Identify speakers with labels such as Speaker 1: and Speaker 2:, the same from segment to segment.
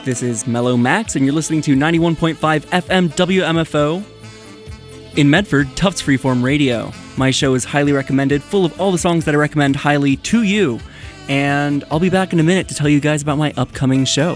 Speaker 1: This is Mellow Max, and you're listening to 91.5 FM WMFO in Medford, Tufts Freeform Radio. My show is highly recommended, full of all the songs that I recommend highly to you, and I'll be back in a minute to tell you guys about my upcoming show.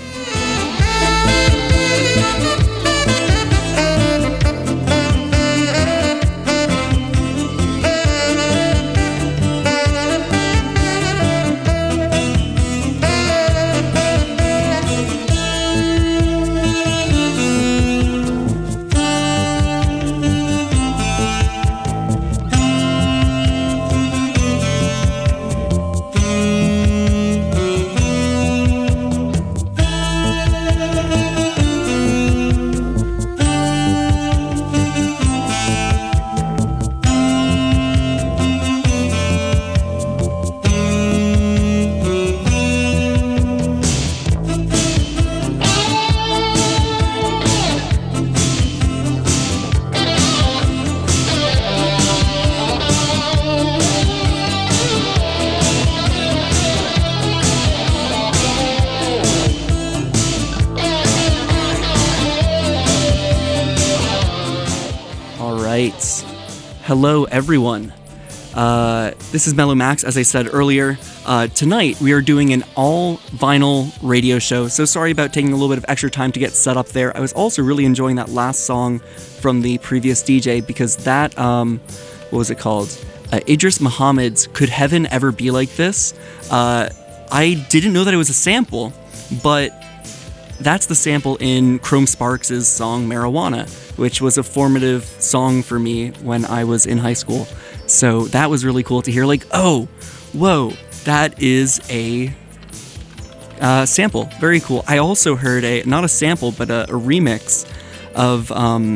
Speaker 1: Hello, everyone. This is Mellow Max, as I said earlier. Tonight, we are doing an all-vinyl radio show, so sorry about taking a little bit of extra time to get set up there. I was also really enjoying that last song from the previous DJ, because that, what was it called? Idris Muhammad's Could Heaven Ever Be Like This? I didn't know that it was a sample, but that's the sample in Chrome Sparks' song Marijuana, which was a formative song for me when I was in high school. So that was really cool to hear, like, oh, whoa, that is a sample. Very cool. I also heard not a sample, but a remix of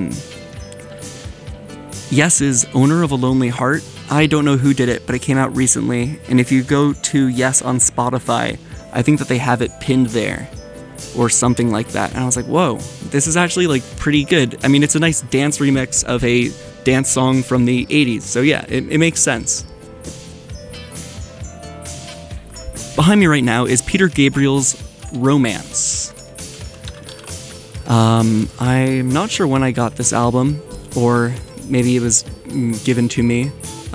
Speaker 1: Yes's Owner of a Lonely Heart. I don't know who did it, but it came out recently. And if you go to Yes on Spotify, I think that they have it pinned there, or something like that. And I was like, whoa, this is actually like pretty good. I mean, it's a nice dance remix of a dance song from the 80s. So yeah, it makes sense. Behind me right now is Peter Gabriel's Romance. I'm not sure when I got this album, or maybe it was given to me.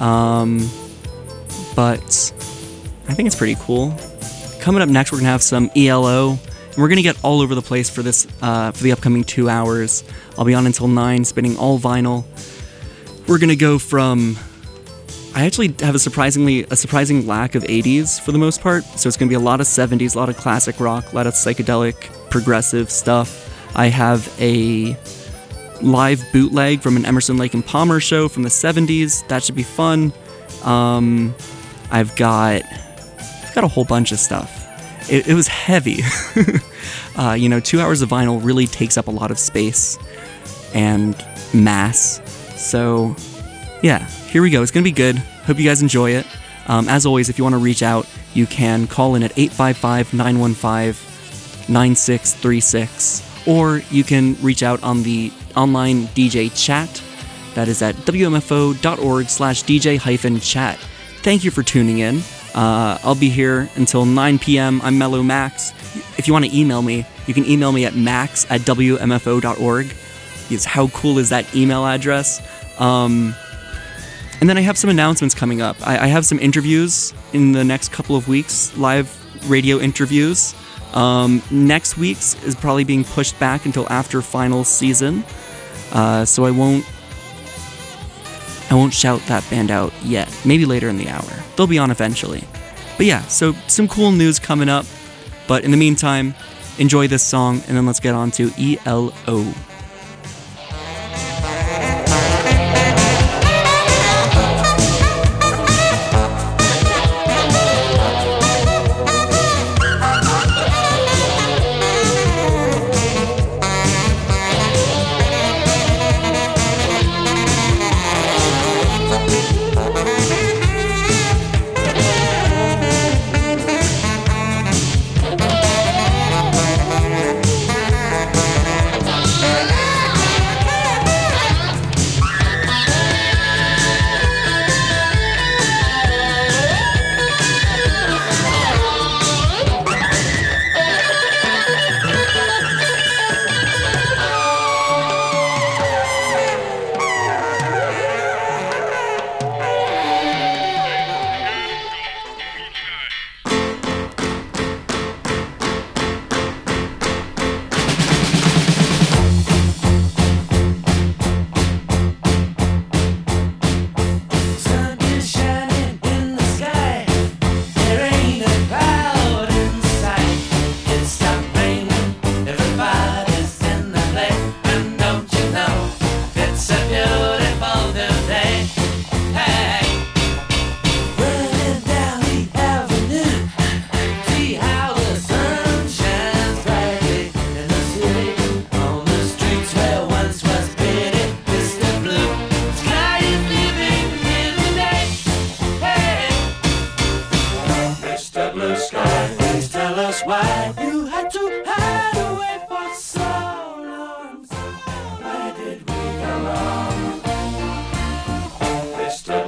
Speaker 1: But I think it's pretty cool. Coming up next, we're gonna have some ELO. And we're going to get all over the place for this, for the upcoming 2 hours. I'll be on until 9, spinning all vinyl. We're going to go from... I actually have a surprising lack of 80s for the most part. So it's going to be a lot of 70s, a lot of classic rock, a lot of psychedelic, progressive stuff. I have a live bootleg from an Emerson, Lake and Palmer show from the 70s. That should be fun. I've got a whole bunch of stuff. It was heavy. 2 hours of vinyl really takes up a lot of space and mass. So, yeah, here we go. It's going to be good. Hope you guys enjoy it. As always, if you want to reach out, you can call in at 855-915-9636. Or you can reach out on the online DJ chat. That is at wmfo.org/DJ-chat. Thank you for tuning in. I'll be here until 9 p.m. I'm Mellow Max. If you want to email me, you can email me at max@wmfo.org. Because how cool is that email address? And then I have some announcements coming up. I have some interviews in the next couple of weeks, live radio interviews. Next week's is probably being pushed back until after final season. So I won't shout that band out yet. Maybe later in the hour. They'll be on eventually. But yeah, so some cool news coming up. But in the meantime, enjoy this song, and then let's get on to ELO.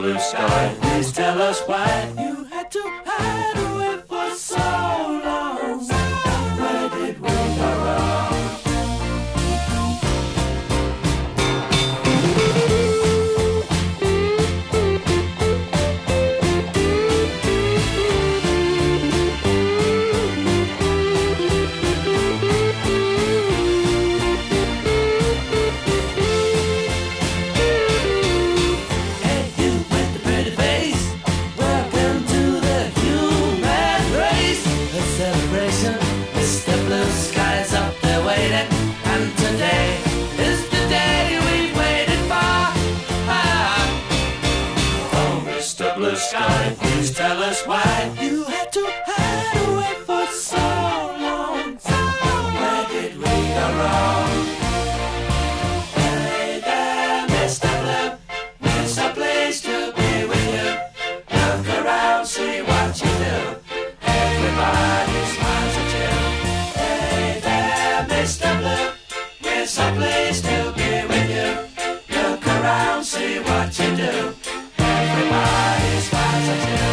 Speaker 2: blue sky. Please tell us why you had to hide away for so long. Where did we go wrong? Sky, please tell us why you had to hide away for so long. Where did we go wrong? Hey there, Mr. Blue, it's a place to be with you. Look around, see what you do. Everybody smiles at you. Hey there, Mr. Blue, it's a place to be with you. Look around, see what you do. Everybody smiles at you.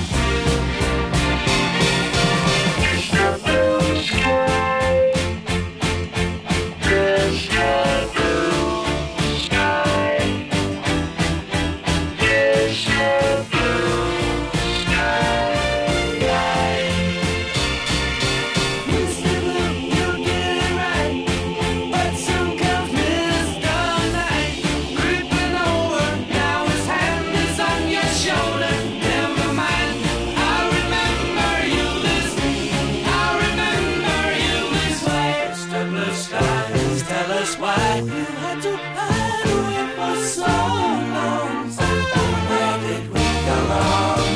Speaker 2: Why you had to hide away for so long? Where did we go wrong?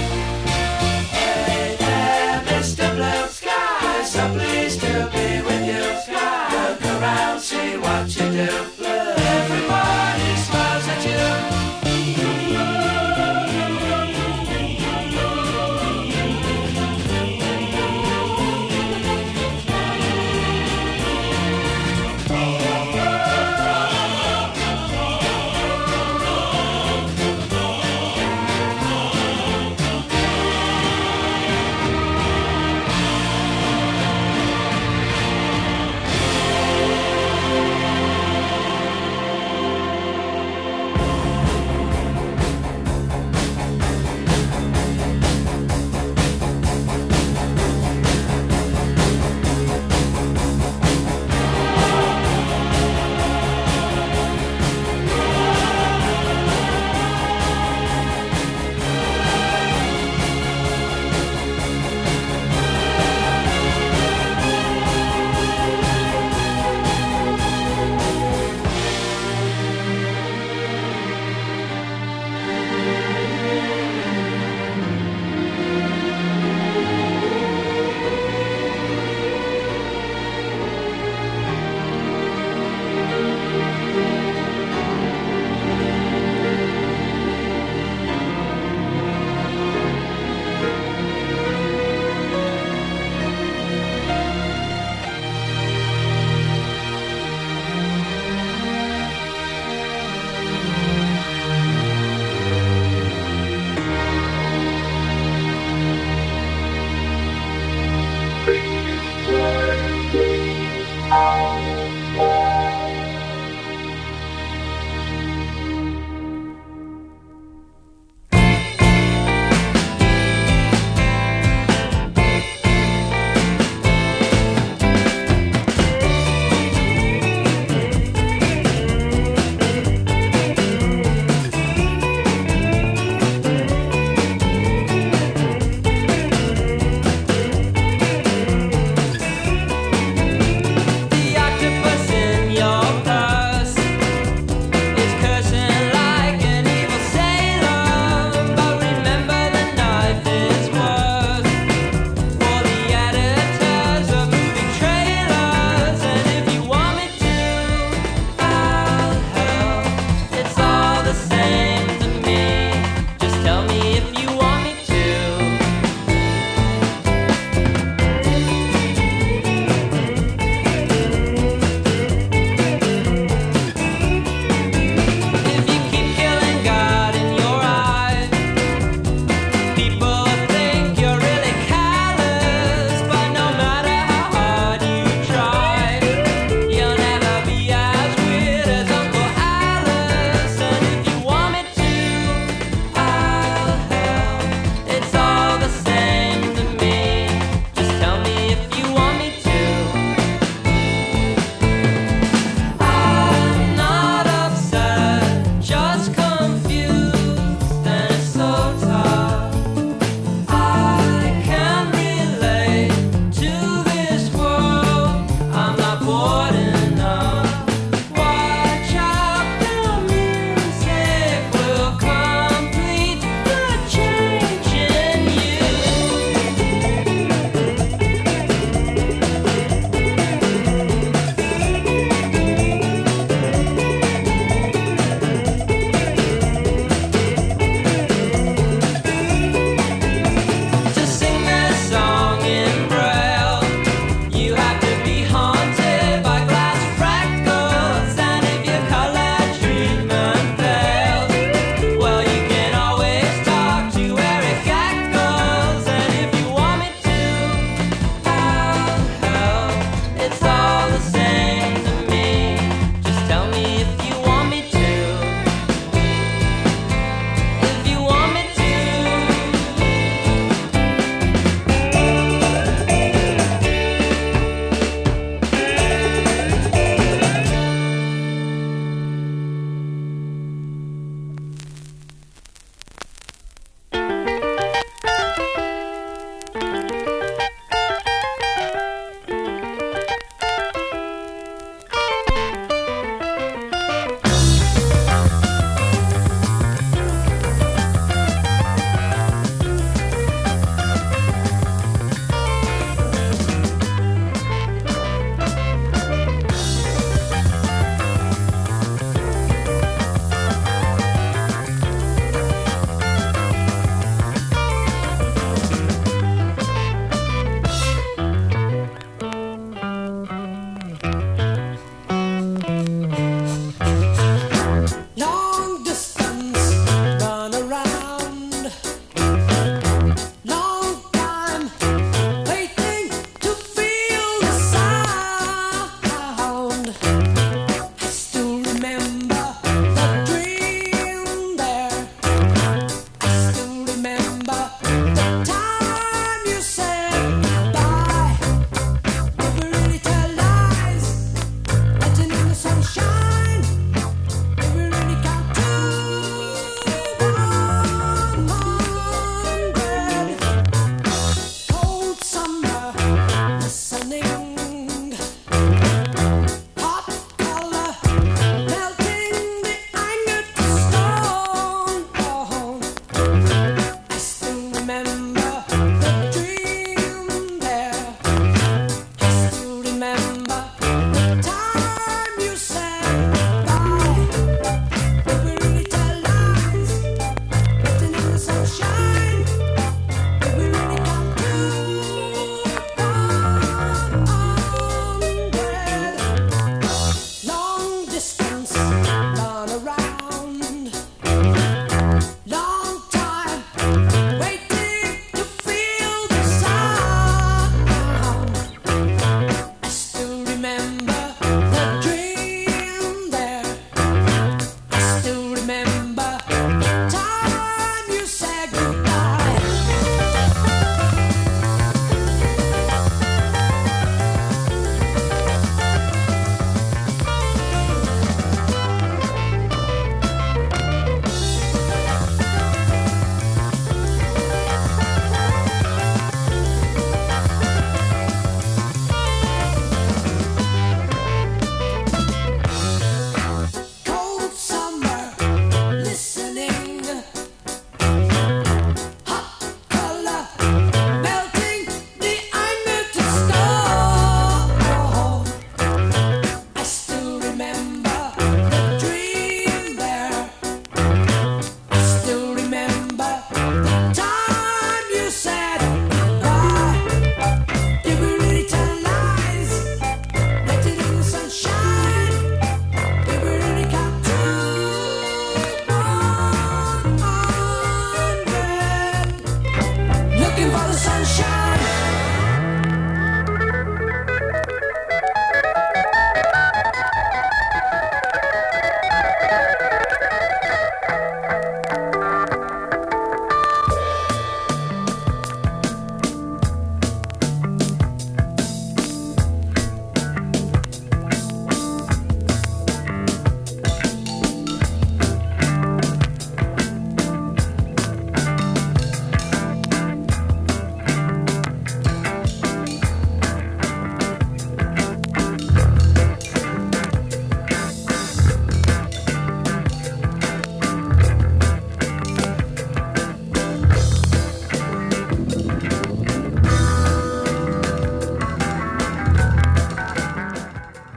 Speaker 2: Hey there, Mr. Blue Sky, so pleased to be with you. Look around, see what you do. Everybody smiles at you.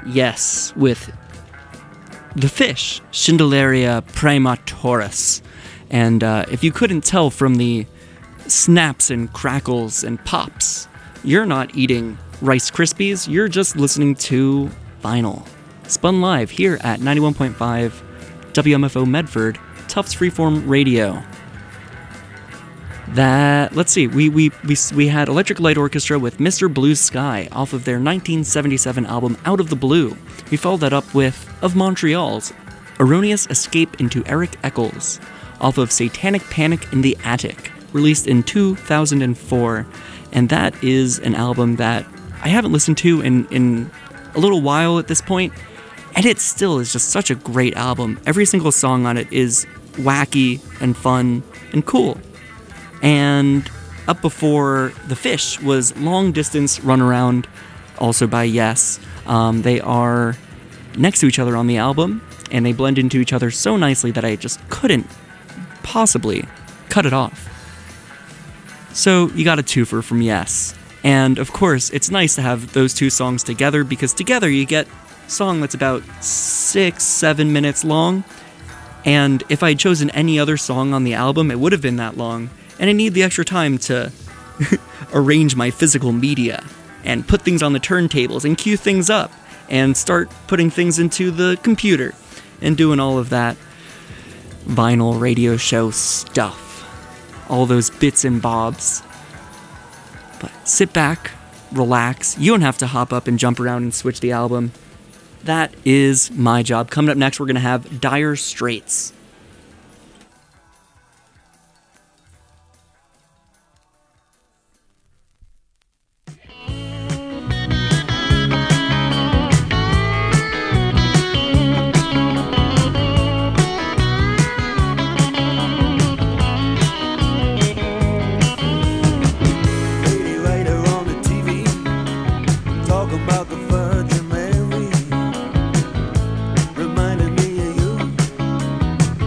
Speaker 1: Yes, with the fish, Schindleria praematoris. And if you couldn't tell from the snaps and crackles and pops, you're not eating Rice Krispies, you're just listening to vinyl. Spun live here at 91.5 WMFO Medford, Tufts Freeform Radio. Let's see, we had Electric Light Orchestra with Mr. Blue Sky off of their 1977 album Out of the Blue. We followed that up with Of Montreal's Erroneous Escape into Eric Eccles off of Satanic Panic in the Attic, released in 2004. And that is an album that I haven't listened to in a little while at this point, and it still is just such a great album. Every single song on it is wacky and fun and cool. And up before The Fish was Long Distance Runaround, also by Yes. They are next to each other on the album, and they blend into each other so nicely that I just couldn't possibly cut it off. So you got a twofer from Yes. And of course, it's nice to have those two songs together, because together you get a song that's about 6-7 minutes long. And if I had chosen any other song on the album, it would have been that long. And I need the extra time to arrange my physical media and put things on the turntables and cue things up and start putting things into the computer and doing all of that vinyl radio show stuff. All those bits and bobs. But sit back, relax. You don't have to hop up and jump around and switch the album. That is my job. Coming up next, we're going to have Dire Straits.
Speaker 3: Virgin Mary reminded me of you.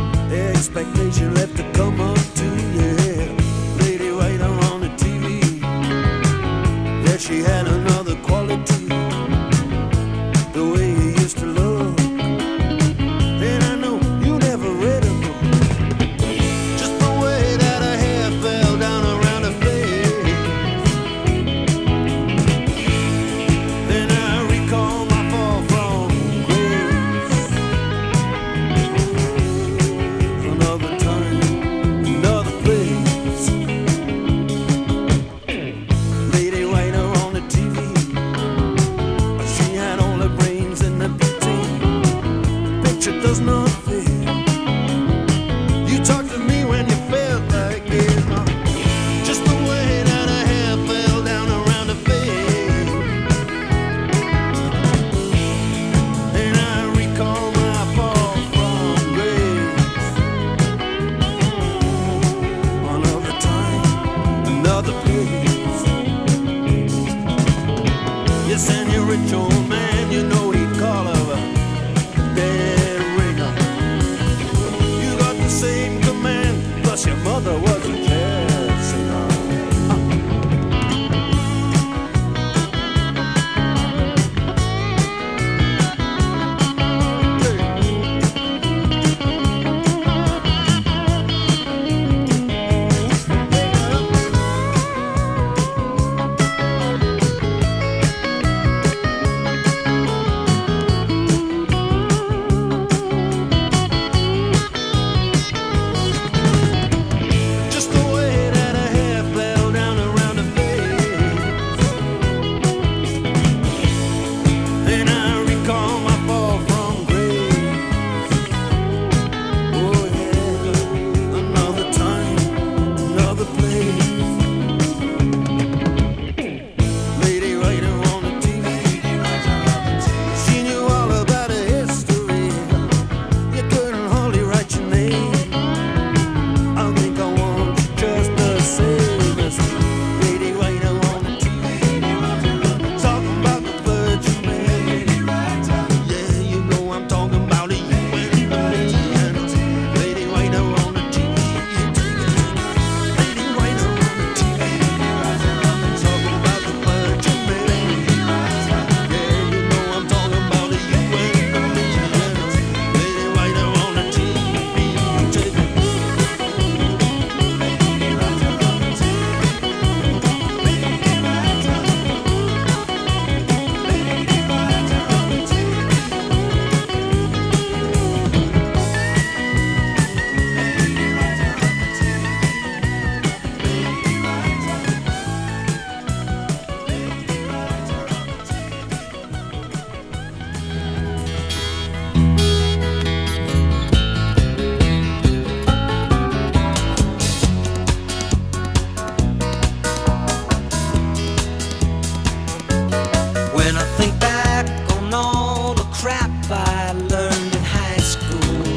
Speaker 2: trap I learned in high school.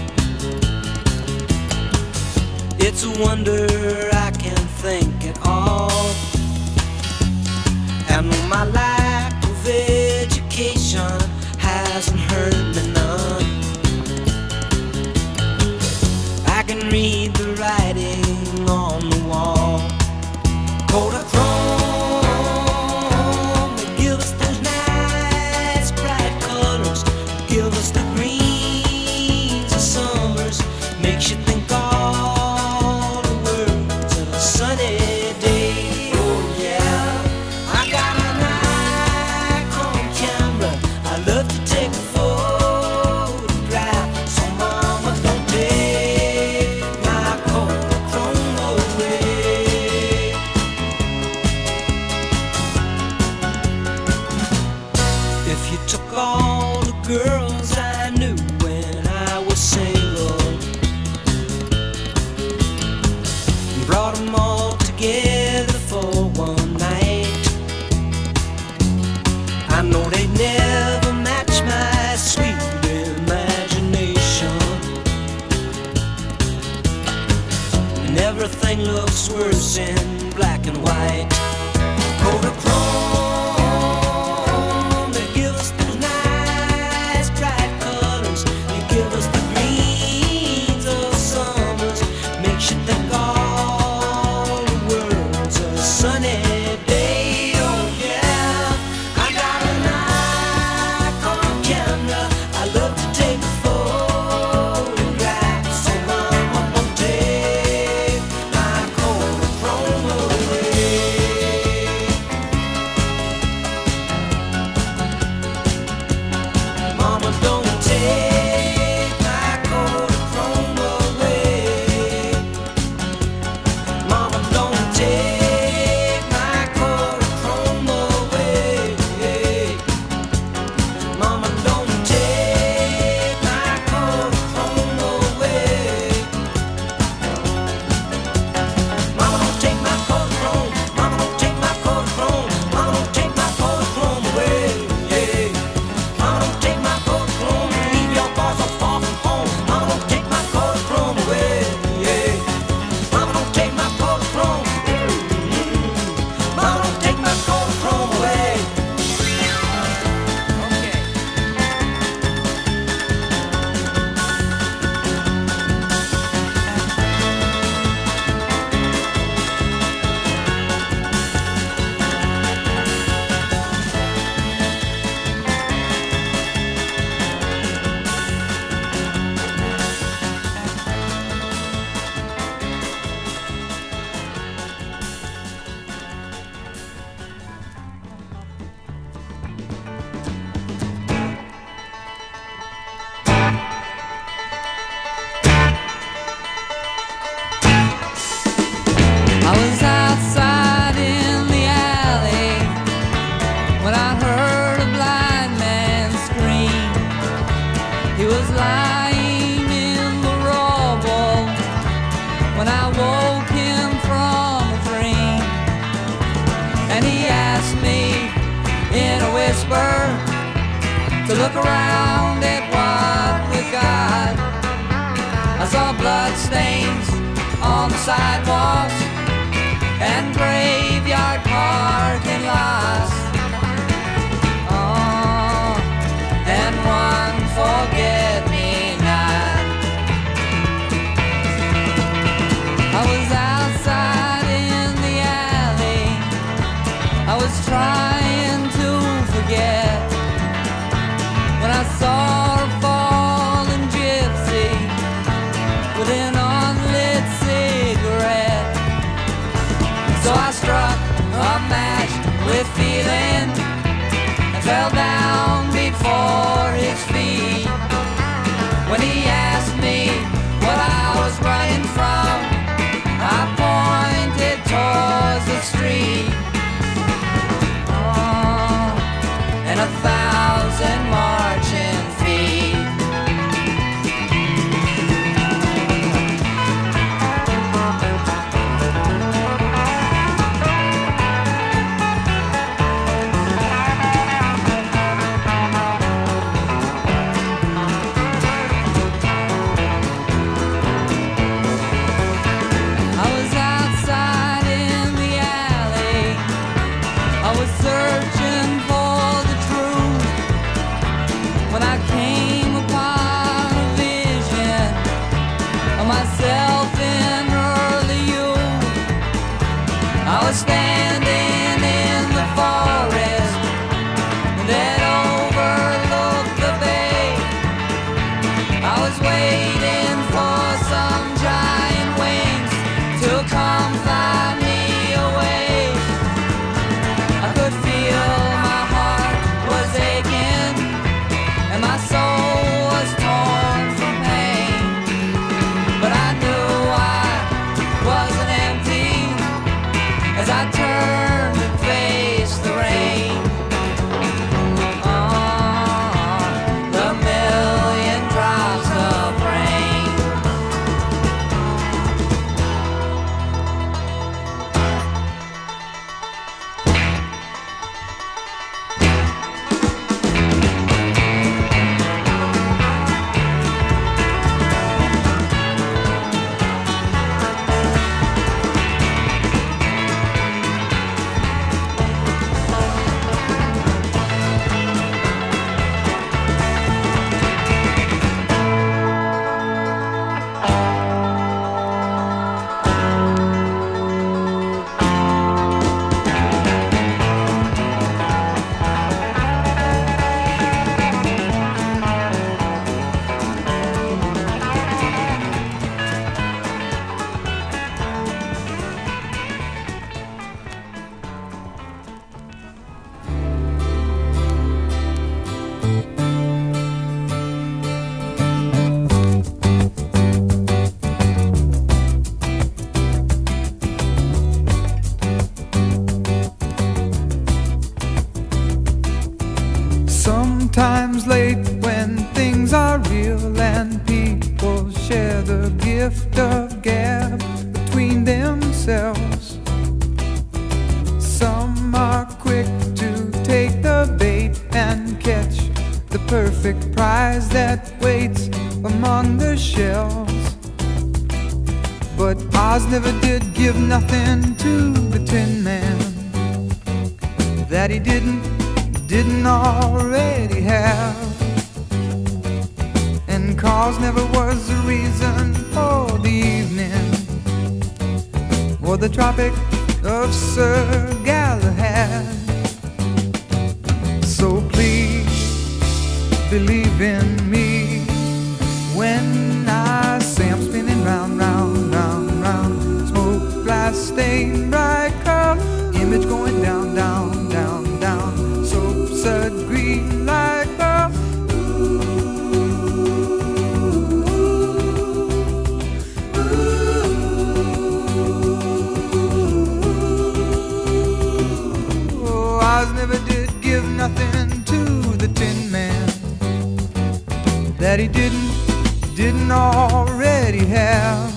Speaker 2: It's a wonder I can think at all. And my lack of education hasn't hurt me none. I can read the writing on the wall. Kodachrome, they give us those nice bright colors, give us the greens of summers, makes you think all the words of a sunny day. Oh yeah, I got an Nikon camera, I love to take a photograph. So mama, don't take my Kodachrome away. If you took all the girls I knew when I was single, and brought them all together for one night, I know they'd never match my sweet imagination. And everything looks worse in black and white. Kodachrome, they give us those nice bright colors, they give us the greens of summers, makes you think all the words of a sunny day. Oh yeah, I got a Nikon camera, I love to take a photograph. So mama, don't take my Kodachrome away. Mama, don't take my Kodachrome away. Mama, don't take my Kodachrome away. Mama, don't take my Kodachrome away. Mama, don't take my Kodachrome. Mama, don't take my Kodachrome. Mama, don't take my Kodachrome away. Mama, don't take my Kodachrome. Leave your boys so far from home. Mama, don't take my Kodachrome away. Mama, don't take my Kodachrome. Mama, don't take my Kodachrome away.
Speaker 3: I was outside in the alley when I heard a blind man scream. He was lying in the rubble when I woke him from a dream. And he asked me in a whisper to look around at what we got. I saw blood stains on the sidewalks and graveyard parking lots. Oh, and one forget-me-not. I was outside in the alley, I was trying to forget when I saw a fallen gypsy with an unlit cigarette. So I struck a match with feeling and fell down before his when I came upon a vision of myself in early youth. I was standing in the forest that overlooked the bay. I was waiting for some giant wings to come fly me away. I could feel my heart was aching and my soul was torn from pain, but I knew I wasn't empty as I turned and faced the rain. The million drops of rain.
Speaker 4: Sometimes late when things are real and people share the gift of gab between themselves. Some are quick to take the bait and catch the perfect prize that waits among the shells. But Oz never did give nothing to the Tin Man that he didn't already have. And cause never was the reason for the evening or the Tropic of Sir Galahad. So please believe in me when I say I'm spinning round, round, round, round. Smoke, glass, stain, bright color, image going down, down, down, down. Soap, green like pearl. Oh, Oz never did give nothing to the Tin Man that he didn't already have.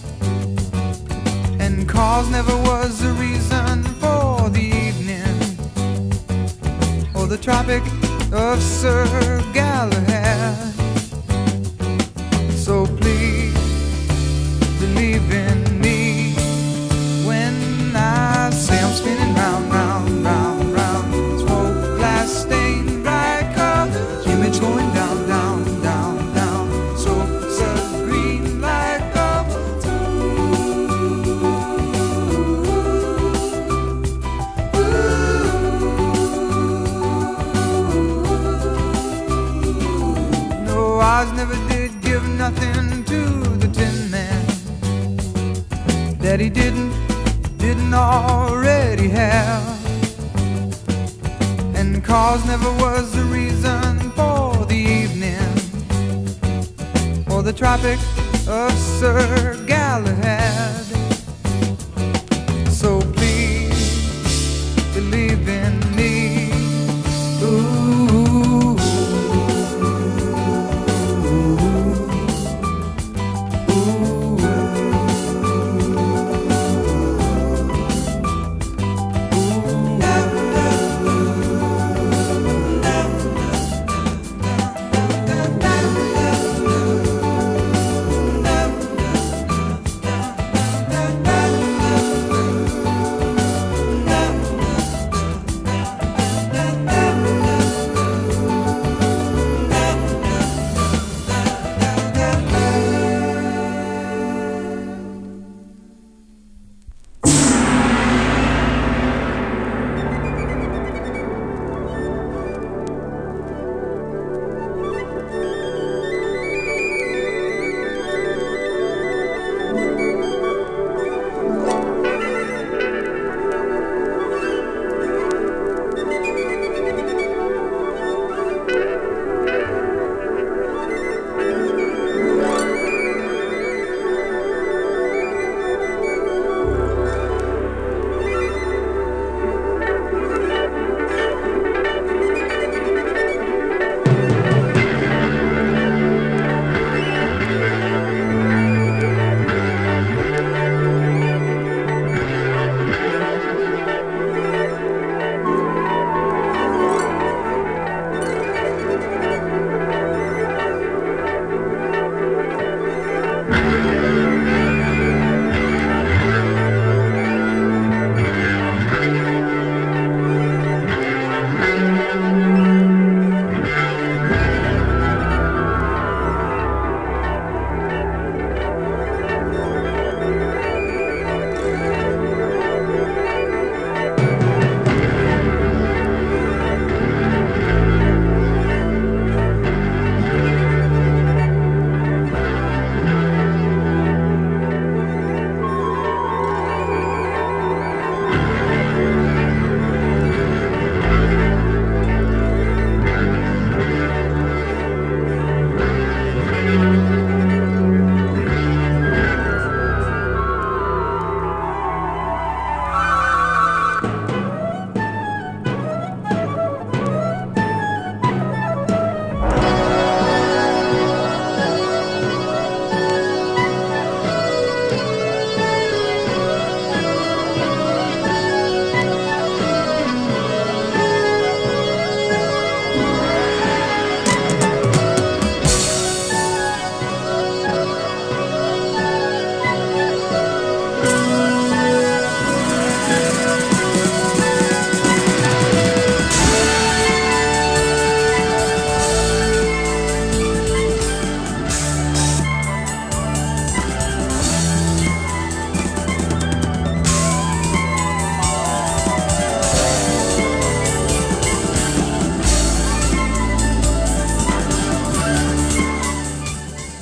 Speaker 4: And cause never was the reason for the evening or the Tropic of Sir Galahad. So please believe in me when I say I'm spinning round, round, round, round. Smoke, glass, stain, bright color, image going down, down, down, down. So green like Oz never did give nothing to the Tin Man that he didn't already have. And cause never was the reason for the evening or the Tropic of Sir Galahad. So please believe in me. Ooh.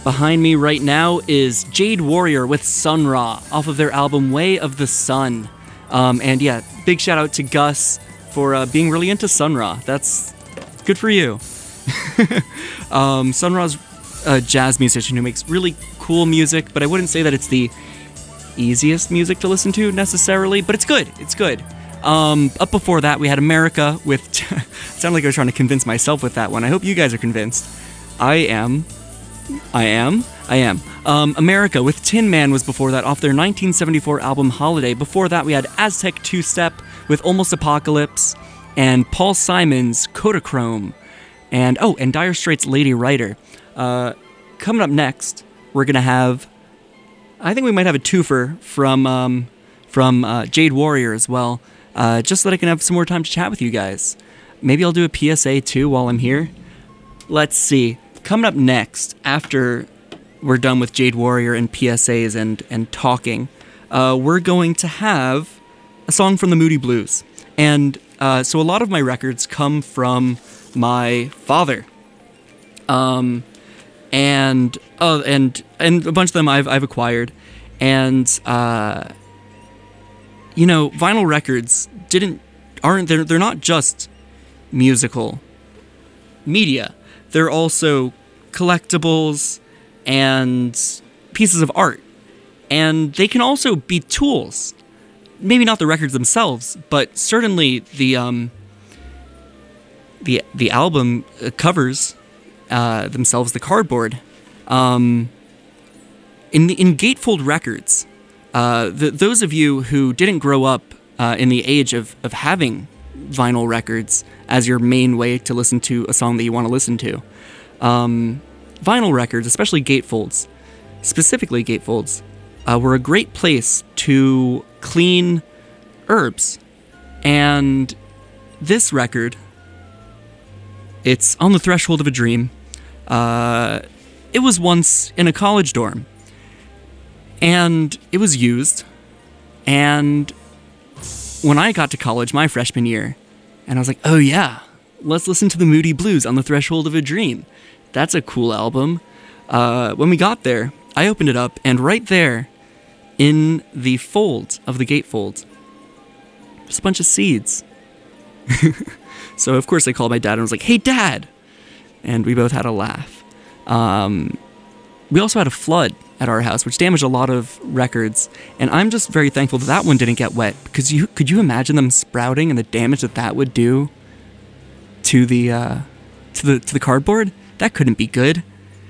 Speaker 1: Behind me right now is Jade Warrior with Sun Ra off of their album Way of the Sun. And yeah, big shout out to Gus for being really into Sun Ra. That's good for you. Sun Ra's a jazz musician who makes really cool music, but I wouldn't say that it's the easiest music to listen to necessarily, but it's good. It's good. Up before that, we had America with... it sounded like I was trying to convince myself with that one. I hope you guys are convinced. I am. America with Tin Man was before that, off their 1974 album Holiday. Before that, we had Aztec Two-Step with Almost Apocalypse, and Paul Simon's Kodachrome, and Dire Straits' Lady Writer. Coming up next, we're gonna have... I think we might have a twofer from Jade Warrior as well, just so that I can have some more time to chat with you guys. Maybe I'll do a PSA too while I'm here. Let's see. Coming up next, after we're done with Jade Warrior and PSAs and talking, we're going to have a song from the Moody Blues. And so a lot of my records come from my father. And a bunch of them I've acquired. And vinyl records they're not just musical media. They're also collectibles and pieces of art. And they can also be tools. Maybe not the records themselves, but certainly the album covers themselves, the cardboard. In Gatefold Records, those of you who didn't grow up in the age of having vinyl records as your main way to listen to a song that you want to listen to, vinyl records, especially gatefolds, specifically gatefolds, were a great place to clean herbs. And this record, it's On the Threshold of a Dream. It was once in a college dorm, and it was used. And when I got to college my freshman year, and I was like, oh yeah, let's listen to the Moody Blues, On the Threshold of a Dream. That's a cool album. When we got there, I opened it up, and right there, in the fold of the gatefold, there's a bunch of seeds. So of course I called my dad and was like, hey Dad! And we both had a laugh. We also had a flood at our house, which damaged a lot of records, and I'm just very thankful that one didn't get wet, because could you imagine them sprouting and the damage that would do to the cardboard? That couldn't be good.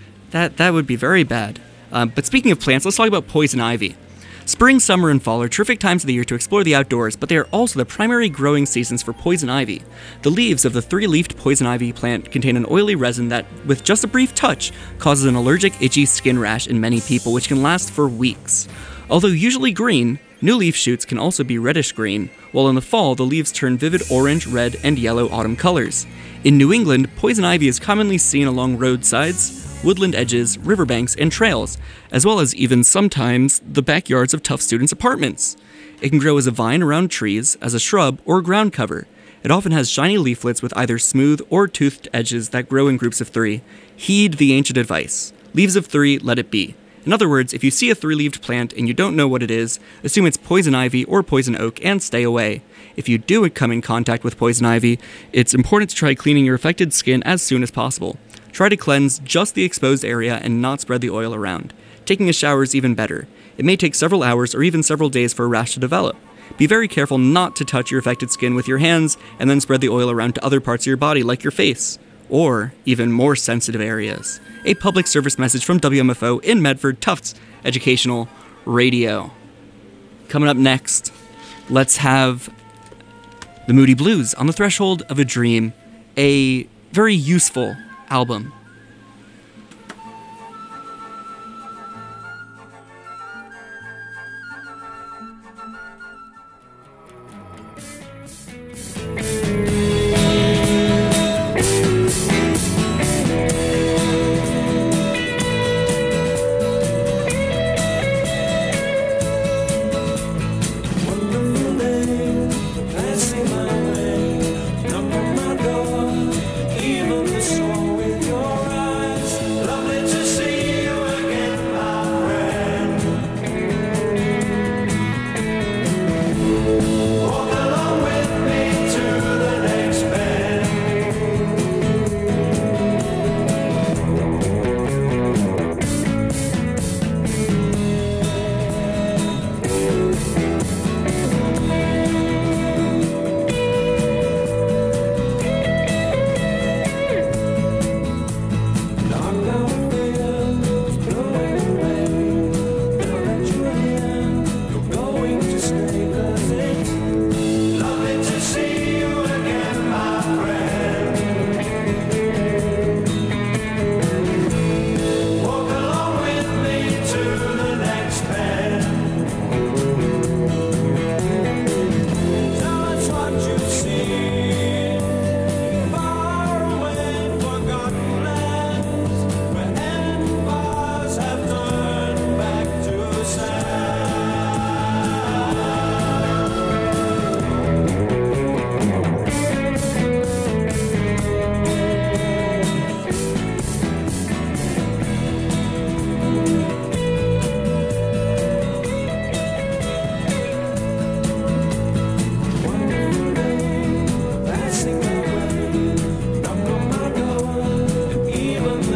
Speaker 1: That would be very bad. But speaking of plants, let's talk about poison ivy. Spring, summer, and fall are terrific times of the year to explore the outdoors, but they are also the primary growing seasons for poison ivy. The leaves of the three-leafed poison ivy plant contain an oily resin that, with just a brief touch, causes an allergic, itchy skin rash in many people, which can last for weeks. Although usually green, new leaf shoots can also be reddish-green, while in the fall the leaves turn vivid orange, red, and yellow autumn colors. In New England, poison ivy is commonly seen along roadsides, woodland edges, riverbanks, and trails, as well as even sometimes the backyards of tough students' apartments. It can grow as a vine around trees, as a shrub, or ground cover. It often has shiny leaflets with either smooth or toothed edges that grow in groups of 3. Heed the ancient advice. Leaves of 3, let it be. In other words, if you see a 3-leaved plant and you don't know what it is, assume it's poison ivy or poison oak and stay away. If you do come in contact with poison ivy, it's important to try cleaning your affected skin as soon as possible. Try to cleanse just the exposed area and not spread the oil around. Taking a shower is even better. It may take several hours or even several days for a rash to develop. Be very careful not to touch your affected skin with your hands and then spread the oil around to other parts of your body like your face, or even more sensitive areas. A public service message from WMFO in Medford, Tufts Educational Radio. Coming up next, let's have the Moody Blues, On the Threshold of a Dream, a very useful album.
Speaker 2: Passing my way, knock on my door, even the song with your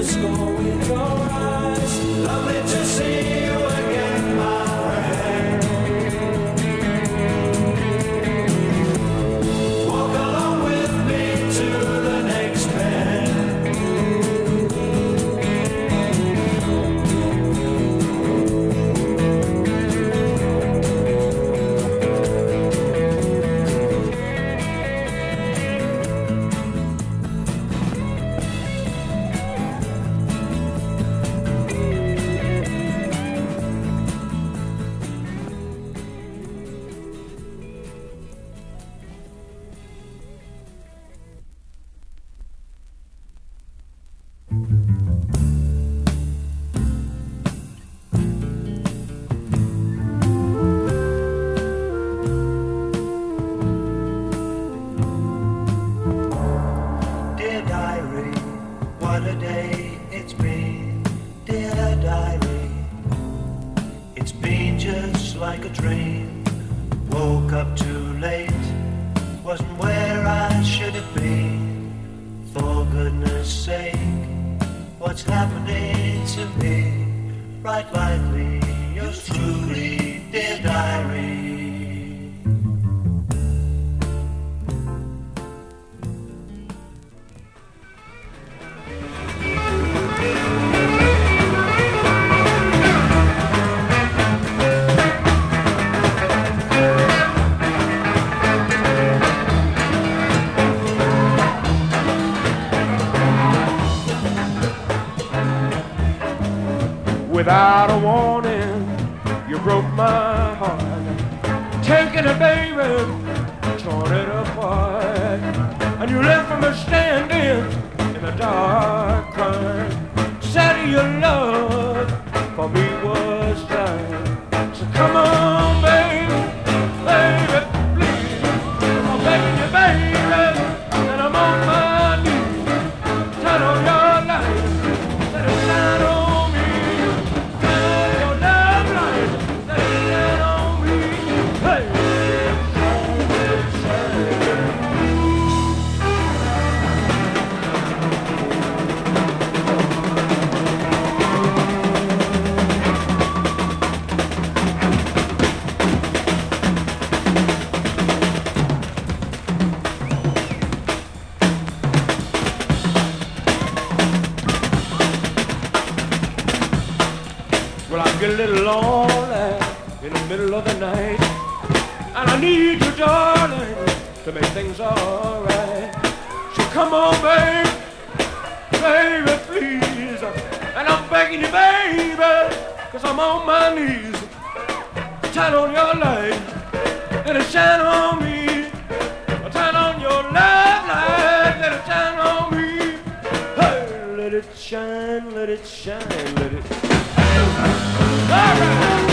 Speaker 2: the score with your eyes. Lovely to see you again, my friend. Walk along with me to the next bend. Dear diary, what a day it's been. Dear diary, it's been just like a dream. Woke up too late, wasn't where I should have been. For goodness sake, what's happening to me? Write lightly, yours truly, dear diary.
Speaker 5: Without a warning, you broke my heart. Taking a baby, torn it apart. And you left me standing in the dark, crying. Said your love for me was dying. So come on, baby, baby, please. I'm begging you, baby, and I'm on my knees. Turn on your light, let it shine on me. Turn your love light, let it shine on me. Hey, well, I get a little lonely in the middle of the night, and I need you, darling, to make things alright. So come on, baby, baby, please. And I'm begging you, baby, cause I'm on my knees. Turn on your light, let it shine on me. Turn on your love light, let it shine on me. Hey, let it shine, let it shine, let it. All right.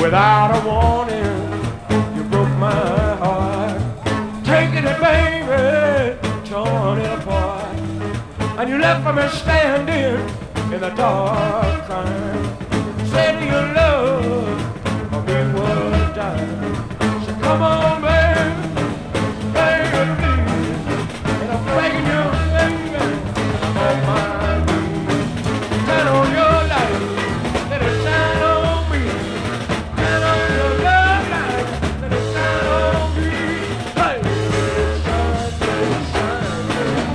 Speaker 5: without a warning. You broke my heart, taking it, baby, torn it apart. And you left me standing in the dark, crying. Said your love for me was dying. So come on, baby, baby, please. And I'm begging you, baby, on my knees. Turn on your light, let it shine on me. Turn on your love light, let it shine on me. Hey, let it shine, let it shine, let it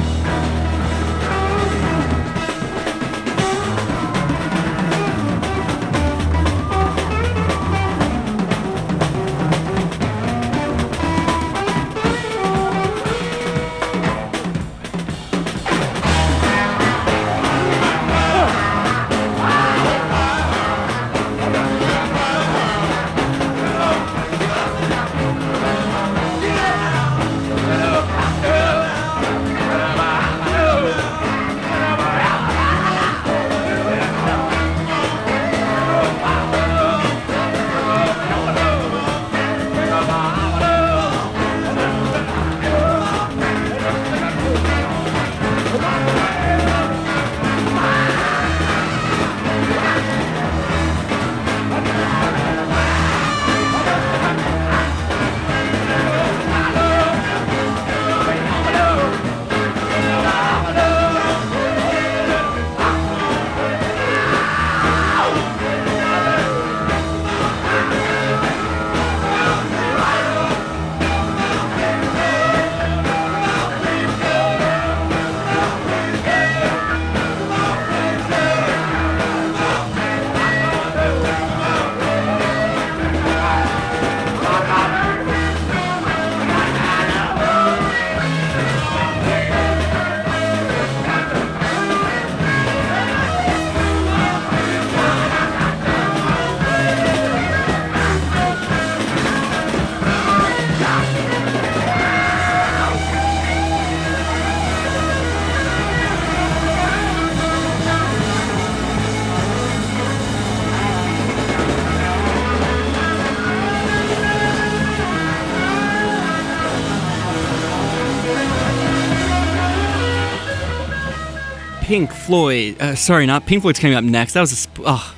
Speaker 1: Pink Floyd. Sorry, not Pink Floyd's coming up next. That was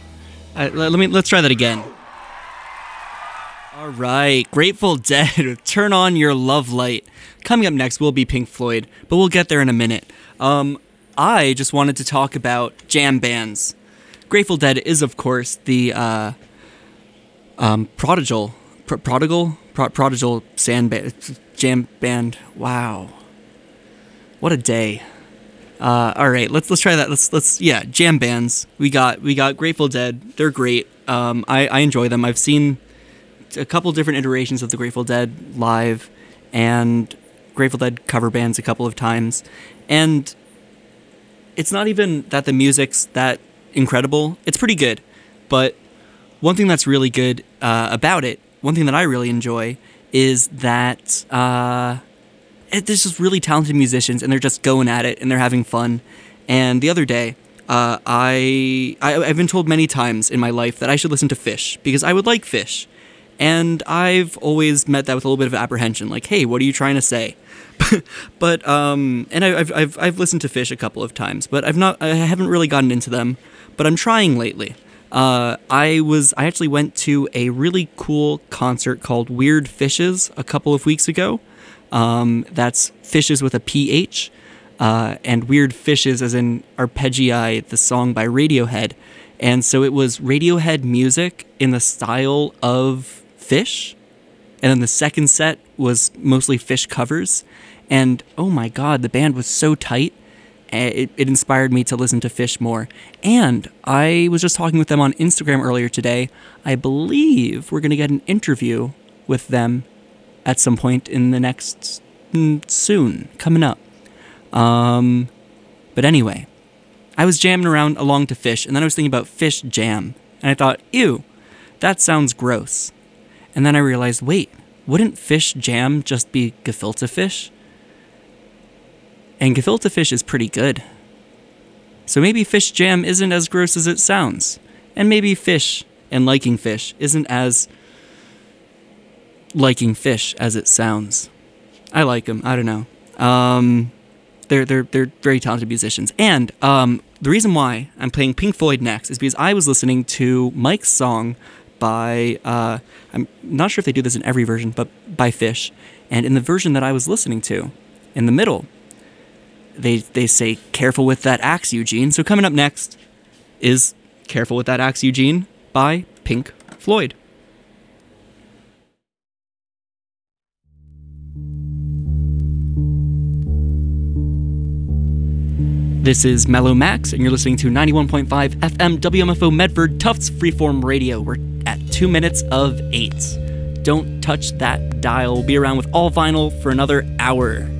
Speaker 1: let's try that again. All right, Grateful Dead with Turn On Your Love Light. Coming up next will be Pink Floyd, but we'll get there in a minute. I just wanted to talk about jam bands. Grateful Dead is, of course, the prodigal jam band. Wow, what a day! All right, let's try that. Let's jam bands. We got Grateful Dead. They're great. I enjoy them. I've seen a couple different iterations of the Grateful Dead live, and Grateful Dead cover bands a couple of times, and it's not even that the music's that incredible. It's pretty good, but one thing that's really good about it, one thing that I really enjoy, is that there's just really talented musicians, and they're just going at it, and they're having fun. And the other day, I've been told many times in my life that I should listen to Fish, because I would like Fish. And I've always met that with a little bit of apprehension, like, hey, what are you trying to say? But and I've listened to Fish a couple of times, but I haven't really gotten into them, but I'm trying lately. I actually went to a really cool concert called Weird Fishes a couple of weeks ago. That's Fishes with a PH, and Weird Fishes as in Arpeggii, the song by Radiohead. And so it was Radiohead music in the style of Fish. And then the second set was mostly Fish covers. And oh my God, the band was so tight. It inspired me to listen to Fish more. And I was just talking with them on Instagram earlier today. I believe we're going to get an interview with them at some point in the next soon, coming up. But anyway, I was jamming around along to Fish, and then I was thinking about Fish Jam, and I thought, ew, that sounds gross. And then I realized, wait, wouldn't Fish Jam just be gefilte fish? And gefilte fish is pretty good. So maybe Fish Jam isn't as gross as it sounds, and maybe Fish and liking fish isn't as liking fish as it sounds. I like them. I don't know. They're very talented musicians. And the reason why I'm playing Pink Floyd next is because I was listening to Mike's song by, I'm not sure if they do this in every version, but by Fish. And in the version that I was listening to, in the middle, they say, "Careful with that axe, Eugene." So coming up next is "Careful with That Axe, Eugene" by Pink Floyd. This is Mellow Max, and you're listening to 91.5 FM WMFO Medford Tufts Freeform Radio. We're at 2 minutes of 8. Don't touch that dial. We'll be around with all vinyl for another hour.